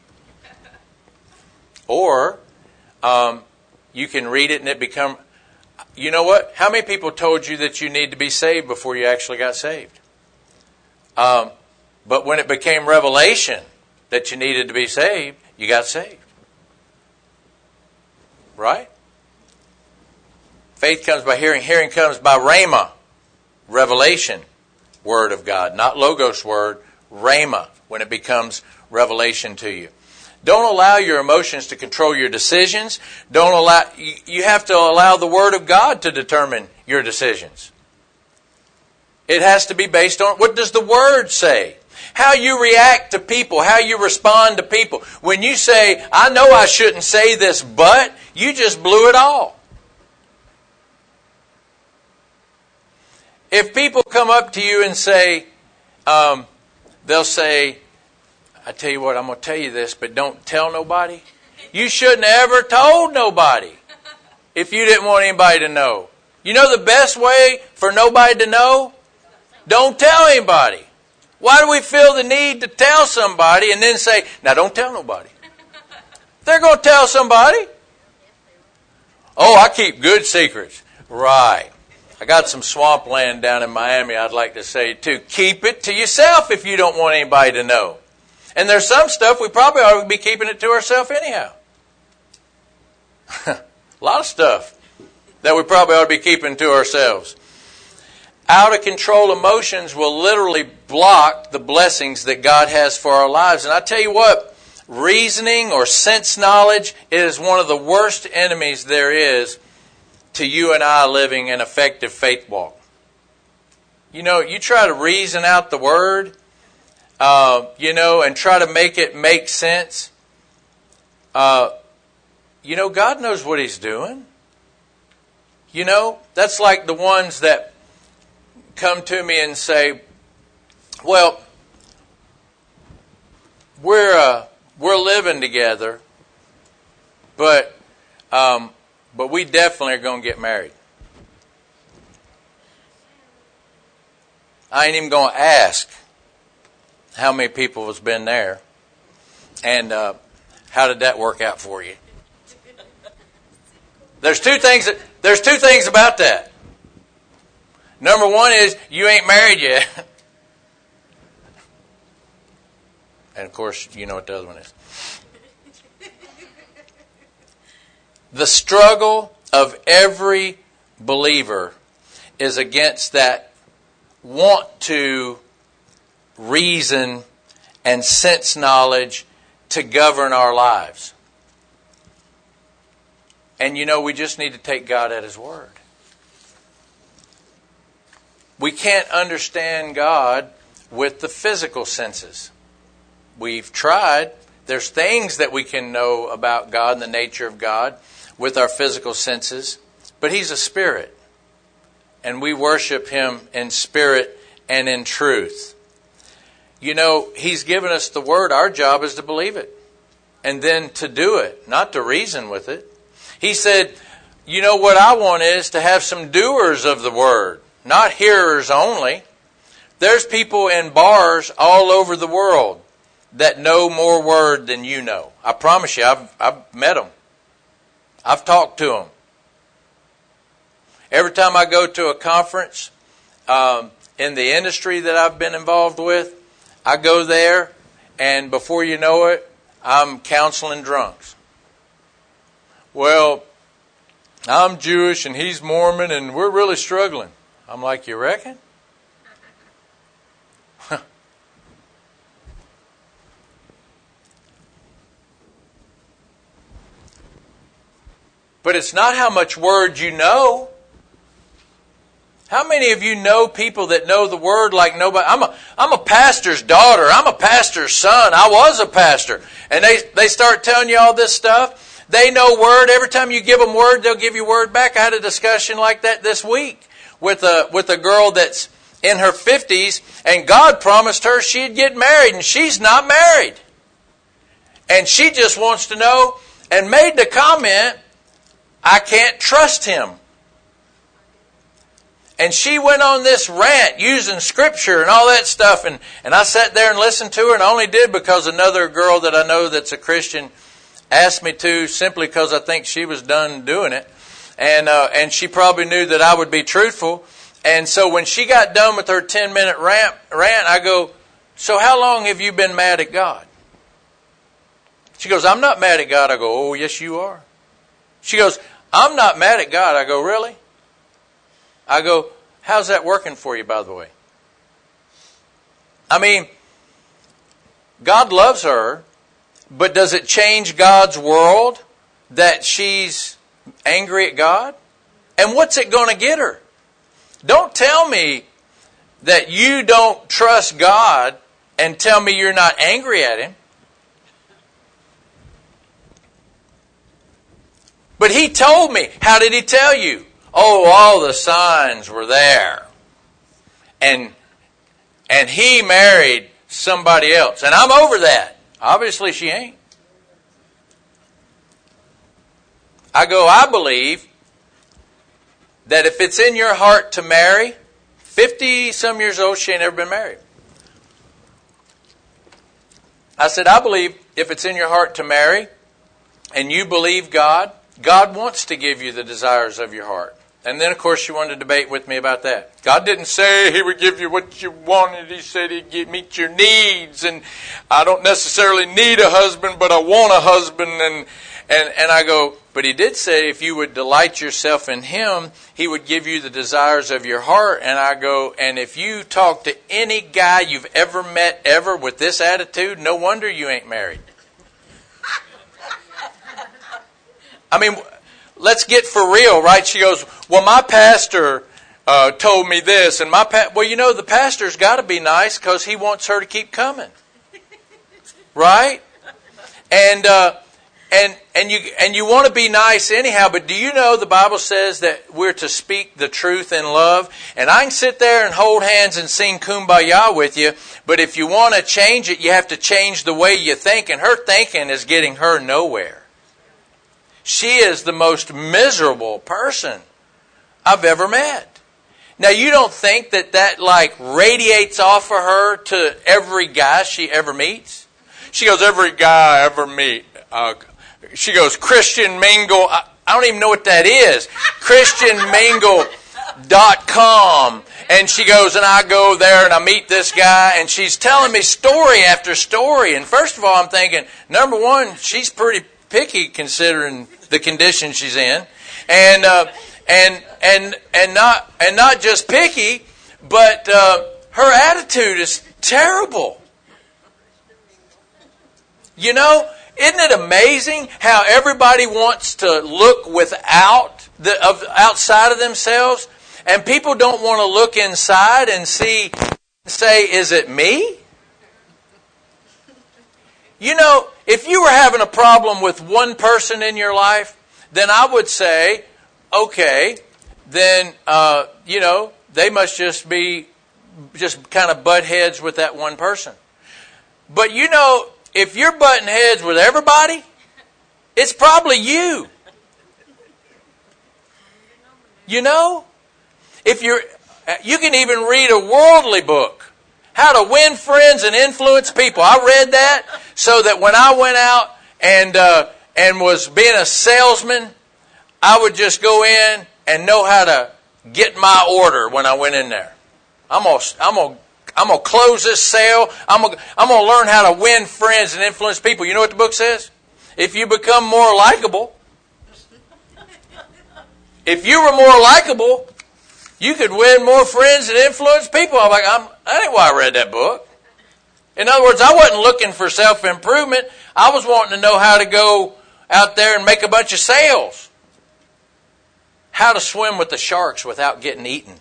or um, you can read it and it become, you know what? How many people told you that you need to be saved before you actually got saved? Um, but when it became revelation that you needed to be saved, you got saved. Right? Faith comes by hearing. Hearing comes by rhema, revelation, word of God. Not Logos word, rhema, when it becomes revelation to you. Don't allow your emotions to control your decisions. Don't allow. You have to allow the Word of God to determine your decisions. It has to be based on, what does the Word say? How you react to people, how you respond to people. When you say, I know I shouldn't say this, but, you just blew it all. If people come up to you and say, um, they'll say, I tell you what, I'm going to tell you this, but don't tell nobody. You shouldn't have ever told nobody if you didn't want anybody to know. You know the best way for nobody to know? Don't tell anybody. Why do we feel the need to tell somebody and then say, now don't tell nobody? They're going to tell somebody. Oh, I keep good secrets. Right. I got some swampland down in Miami I'd like to say too. Keep it to yourself if you don't want anybody to know. And there's some stuff we probably ought to be keeping it to ourselves anyhow. A lot of stuff that we probably ought to be keeping to ourselves. Out of control emotions will literally block the blessings that God has for our lives. And I tell you what, reasoning or sense knowledge is one of the worst enemies there is to you and I living an effective faith walk. You know, you try to reason out the Word, uh, you know, and try to make it make sense. Uh, you know, God knows what He's doing. You know, that's like the ones that come to me and say, well, we're uh, we're living together, but um, but we definitely are going to get married. I ain't even going to ask how many people has been there, and uh, how did that work out for you? There's two things. That, there's two things about that. Number one is you ain't married yet. And of course, you know what the other one is. The struggle of every believer is against that want to reason and sense knowledge to govern our lives. And you know, we just need to take God at His word. We can't understand God with the physical senses. We've tried. There's things that we can know about God and the nature of God with our physical senses. But He's a spirit. And we worship Him in spirit and in truth. You know, He's given us the Word. Our job is to believe it. And then to do it, not to reason with it. He said, you know what I want is to have some doers of the Word. Not hearers only. There's people in bars all over the world that know more word than you know. I promise you, I've, I've met them. I've talked to them. Every time I go to a conference um, in the industry that I've been involved with, I go there, and before you know it, I'm counseling drunks. Well, I'm Jewish and he's Mormon and we're really struggling. I'm like, you reckon? But it's not how much word you know. How many of you know people that know the word like nobody? I'm a, I'm a pastor's daughter. I'm a pastor's son. I was a pastor. And they, they start telling you all this stuff. They know word. Every time you give them word, they'll give you word back. I had a discussion like that this week with a, with a girl that's in her fifties, and God promised her she'd get married, and she's not married. And she just wants to know, and made the comment, I can't trust him. And she went on this rant using scripture and all that stuff. And, and I sat there and listened to her, and I only did because another girl that I know that's a Christian asked me to, simply because I think she was done doing it. And uh, and she probably knew that I would be truthful. And so when she got done with her ten-minute rant, rant, I go, so how long have you been mad at God? She goes, I'm not mad at God. I go, oh, yes, you are. She goes, I'm not mad at God. I go, really? I go, how's that working for you, by the way? I mean, God loves her, but does it change God's world that she's angry at God? And what's it going to get her? Don't tell me that you don't trust God and tell me you're not angry at Him. But He told me. How did He tell you? Oh, all the signs were there. And and he married somebody else. And I'm over that. Obviously she ain't. I go, I believe that if it's in your heart to marry, fifty-some years old, she ain't ever been married. I said, I believe if it's in your heart to marry, and you believe God, God wants to give you the desires of your heart. And then, of course, she wanted to debate with me about that. God didn't say He would give you what you wanted. He said He'd meet your needs. And I don't necessarily need a husband, but I want a husband. And, and, and I go, but He did say if you would delight yourself in Him, He would give you the desires of your heart. And I go, and if you talk to any guy you've ever met ever with this attitude, no wonder you ain't married. I mean, let's get for real, right? She goes, well, my pastor uh, told me this. And my pa- Well, you know, the pastor's got to be nice because he wants her to keep coming. Right? And uh, and and you and you want to be nice anyhow, but do you know the Bible says that we're to speak the truth in love? And I can sit there and hold hands and sing Kumbaya with you, but if you want to change it, you have to change the way you think. And her thinking is getting her nowhere. She is the most miserable person I've ever met. Now, you don't think that that like radiates off of her to every guy she ever meets? She goes, every guy I ever meet. Uh, she goes, Christian Mingle. I, I don't even know what that is. Christian Mingle dot com. And she goes, and I go there and I meet this guy, and she's telling me story after story. And first of all, I'm thinking, number one, she's pretty picky considering the condition she's in, and uh, and and and not and not just picky, but uh, her attitude is terrible. You know, isn't it amazing how everybody wants to look without the of outside of themselves, and people don't want to look inside and see, say, is it me? You know, if you were having a problem with one person in your life, then I would say, okay, then, uh, you know, they must just be, just kind of butt heads with that one person. But you know, if you're butting heads with everybody, it's probably you. You know? If you're, you can even read a worldly book. How How to win friends and influence people. I read that so that when I went out and uh, and was being a salesman, I would just go in and know how to get my order when I went in there. I'm gonna, I'm gonna, I'm gonna close this sale. I'm gonna, I'm gonna learn how to win friends and influence people. You know what the book says? If you become more likable, if you were more likable, you could win more friends and influence people. I'm like, I'm, that ain't why I read that book. In other words, I wasn't looking for self-improvement. I was wanting to know how to go out there and make a bunch of sales. How to swim with the sharks without getting eaten.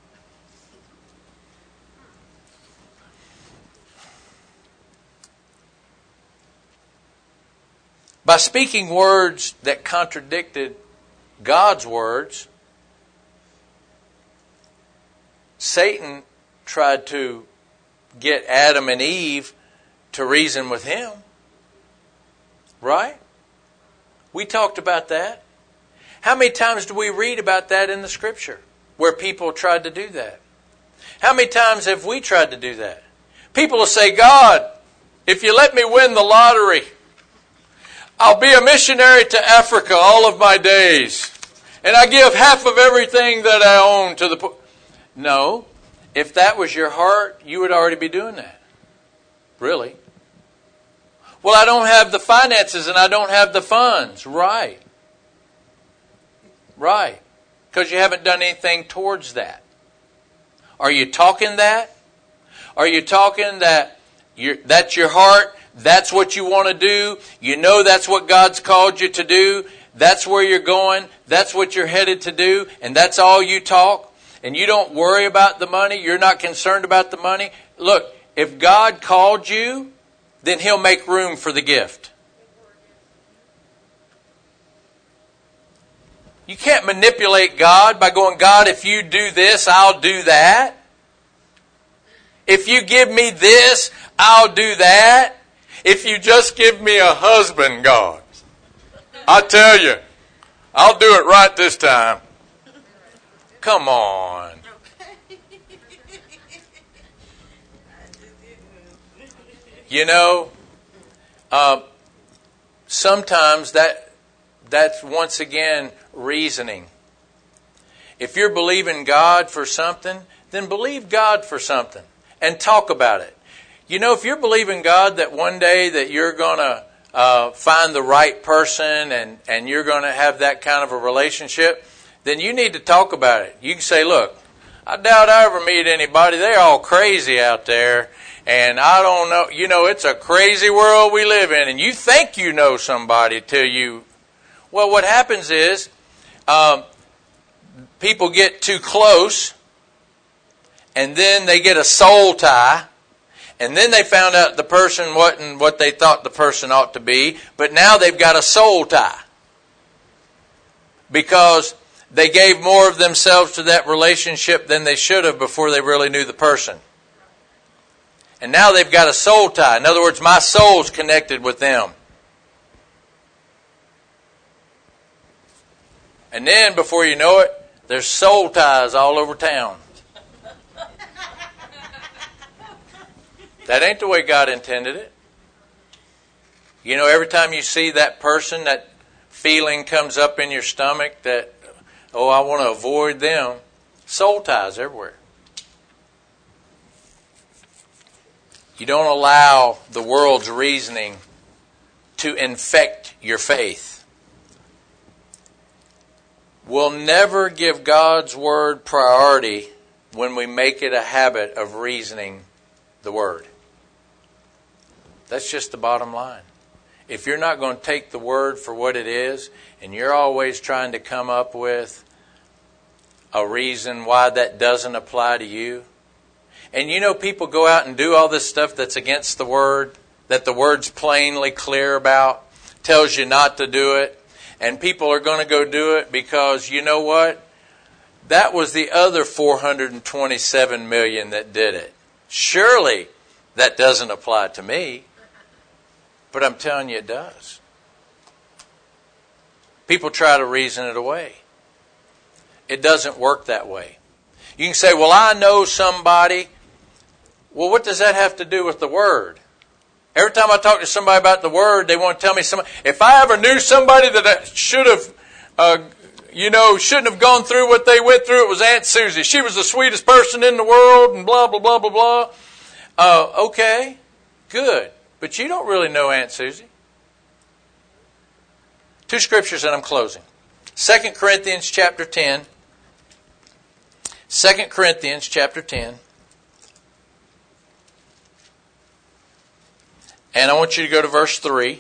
By speaking words that contradicted God's words, Satan tried to get Adam and Eve to reason with him. Right? We talked about that. How many times do we read about that in the Scripture where people tried to do that? How many times have we tried to do that? People will say, God, if you let me win the lottery, I'll be a missionary to Africa all of my days. And I give half of everything that I own to the poor. No. If that was your heart, you would already be doing that. Really. Well, I don't have the finances and I don't have the funds. Right. Right. Because you haven't done anything towards that. Are you talking that? Are you talking that you're, that's your heart? That's what you want to do. You know that's what God's called you to do. That's where you're going. That's what you're headed to do. And that's all you talk. And you don't worry about the money. You're not concerned about the money. Look, if God called you, then He'll make room for the gift. You can't manipulate God by going, God, if you do this, I'll do that. If you give me this, I'll do that. If you just give me a husband, God, I tell you, I'll do it right this time. Come on. You know, uh, sometimes that that's once again reasoning. If you're believing God for something, then believe God for something and talk about it. You know, if you're believing God that one day that you're going to uh, find the right person and, and you're going to have that kind of a relationship, then you need to talk about it. You can say, look, I doubt I ever meet anybody. They're all crazy out there. And I don't know, you know, it's a crazy world we live in. And you think you know somebody till you... Well, what happens is um, people get too close and then they get a soul tie. And then they found out the person wasn't what they thought the person ought to be. But now they've got a soul tie. Because they gave more of themselves to that relationship than they should have before they really knew the person. And now they've got a soul tie. In other words, my soul's connected with them. And then, before you know it, there's soul ties all over town. That ain't the way God intended it. You know, every time you see that person, that feeling comes up in your stomach that, oh, I want to avoid them. Soul ties everywhere. You don't allow the world's reasoning to infect your faith. We'll never give God's Word priority when we make it a habit of reasoning the Word. That's just the bottom line. If you're not going to take the Word for what it is, and you're always trying to come up with a reason why that doesn't apply to you, and you know people go out and do all this stuff that's against the Word, that the Word's plainly clear about, tells you not to do it, and people are going to go do it because, you know what? That was the other four hundred twenty-seven million that did it. Surely that doesn't apply to me. But I'm telling you it does. People try to reason it away. It doesn't work that way. You can say, well, I know somebody. Well, what does that have to do with the Word? Every time I talk to somebody about the Word, they want to tell me somebody. If I ever knew somebody that should have, uh, you know, shouldn't have gone through what they went through, it was Aunt Susie. She was the sweetest person in the world, and blah blah blah blah blah. Uh, okay, good, but you don't really know Aunt Susie. Two scriptures, and I'm closing. Second Corinthians chapter ten. Second Corinthians chapter ten. And I want you to go to verse three.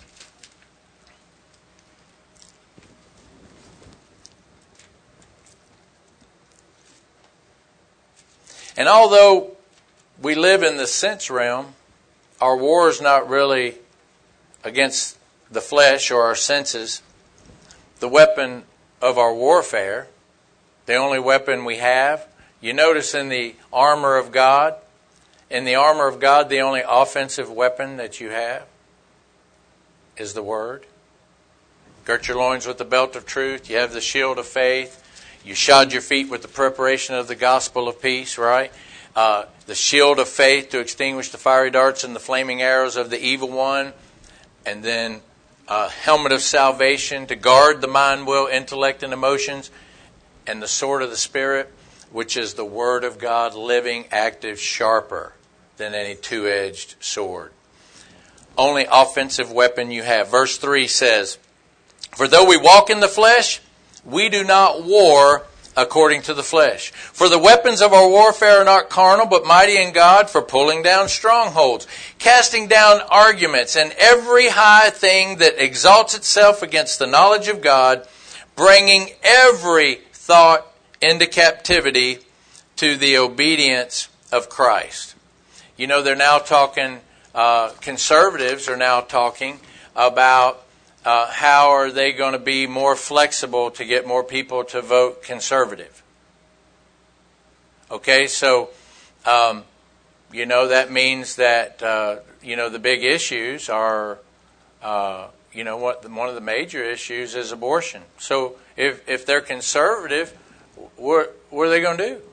And although we live in the sense realm, our war is not really against the flesh or our senses. The weapon of our warfare, the only weapon we have, you notice in the armor of God, in the armor of God, the only offensive weapon that you have is the Word. Girt your loins with the belt of truth. You have the shield of faith. You shod your feet with the preparation of the gospel of peace, right? Uh, the shield of faith to extinguish the fiery darts and the flaming arrows of the evil one. And then a helmet of salvation to guard the mind, will, intellect, and emotions. And the sword of the Spirit, which is the Word of God, living, active, sharper than any two-edged sword. Only offensive weapon you have. Verse three says, "For though we walk in the flesh, we do not war according to the flesh. For the weapons of our warfare are not carnal, but mighty in God for pulling down strongholds, casting down arguments, and every high thing that exalts itself against the knowledge of God, bringing every thought into captivity to the obedience of Christ." You know, they're now talking, uh, conservatives are now talking about uh, how are they going to be more flexible to get more people to vote conservative. Okay, so, um, you know, that means that, uh, you know, the big issues are, uh, you know, what one of the major issues is abortion. So if, if they're conservative, what, what are they going to do?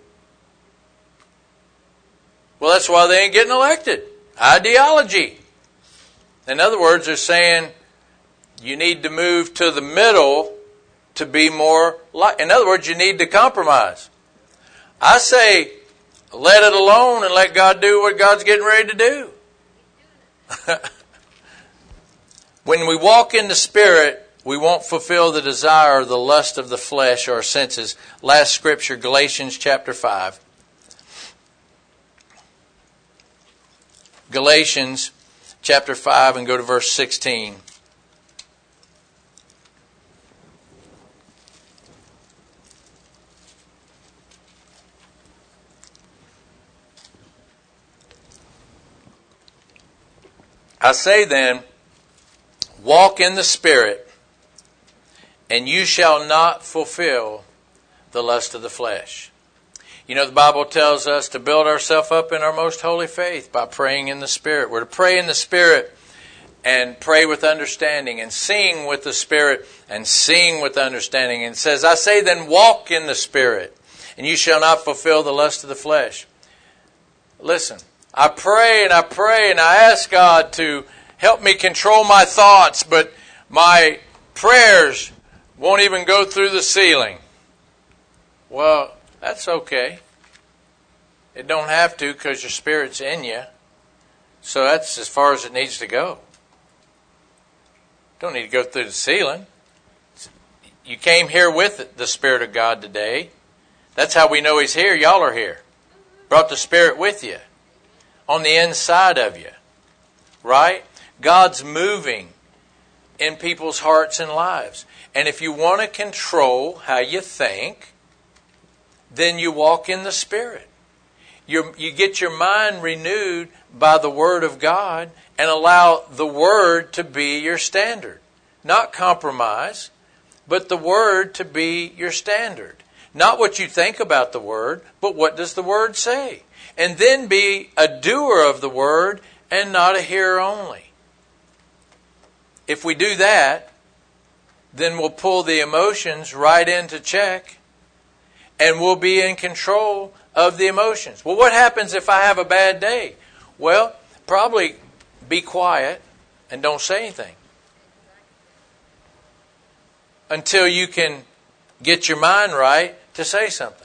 Well, that's why they ain't getting elected. Ideology. In other words, they're saying you need to move to the middle to be more like. In other words, you need to compromise. I say, let it alone and let God do what God's getting ready to do. When we walk in the Spirit, we won't fulfill the desire or the lust of the flesh or our senses. Last scripture, Galatians chapter five. Galatians chapter five, and go to verse sixteen. I say then, walk in the Spirit, and you shall not fulfill the lust of the flesh. You know, the Bible tells us to build ourselves up in our most holy faith by praying in the Spirit. We're to pray in the Spirit and pray with understanding, and sing with the Spirit and sing with understanding. And it says, I say then, walk in the Spirit, and you shall not fulfill the lust of the flesh. Listen, I pray and I pray and I ask God to help me control my thoughts, but my prayers won't even go through the ceiling. Well, that's okay. It don't have to, because your Spirit's in you. So that's as far as it needs to go. Don't need to go through the ceiling. You came here with the Spirit of God today. That's how we know He's here. Y'all are here. Brought the Spirit with you. On the inside of you. Right? God's moving in people's hearts and lives. And if you want to control how you think, then you walk in the Spirit. You, you get your mind renewed by the Word of God and allow the Word to be your standard. Not compromise, but the Word to be your standard. Not what you think about the Word, but what does the Word say? And then be a doer of the Word and not a hearer only. If we do that, then we'll pull the emotions right into check, and we'll be in control of the emotions. Well, what happens if I have a bad day? Well, probably be quiet and don't say anything until you can get your mind right to say something.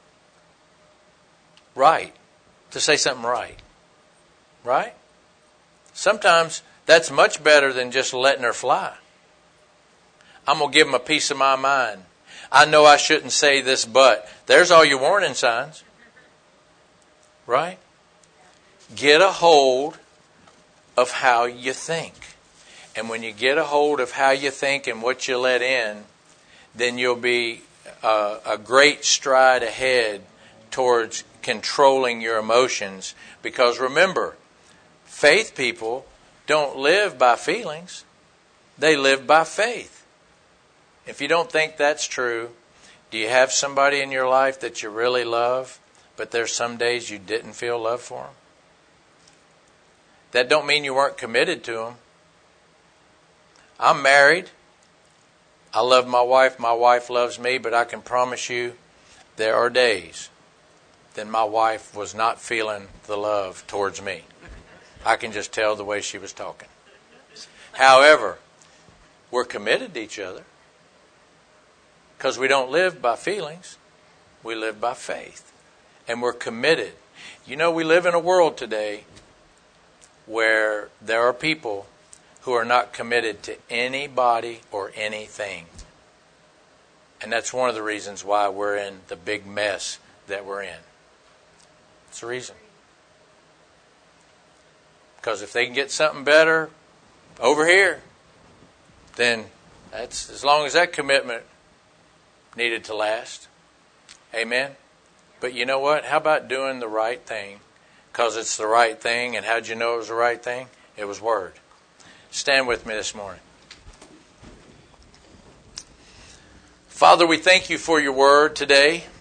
Right. To say something right. Right? Sometimes that's much better than just letting her fly. I'm going to give them a piece of my mind. I know I shouldn't say this, but there's all your warning signs. Right? Get a hold of how you think. And when you get a hold of how you think and what you let in, then you'll be a, a great stride ahead towards controlling your emotions. Because remember, faith people don't live by feelings. They live by faith. If you don't think that's true, do you have somebody in your life that you really love, but there's some days you didn't feel love for them? That don't mean you weren't committed to them. I'm married. I love my wife. My wife loves me, but I can promise you there are days that my wife was not feeling the love towards me. I can just tell the way she was talking. However, we're committed to each other because we don't live by feelings. We live by faith. And we're committed. You know, we live in a world today where there are people who are not committed to anybody or anything. And that's one of the reasons why we're in the big mess that we're in. It's the reason. Because if they can get something better over here, then that's as long as that commitment needed to last. Amen? But you know what? How about doing the right thing? Because it's the right thing. And how'd you know it was the right thing? It was Word. Stand with me this morning. Father, we thank you for your Word today.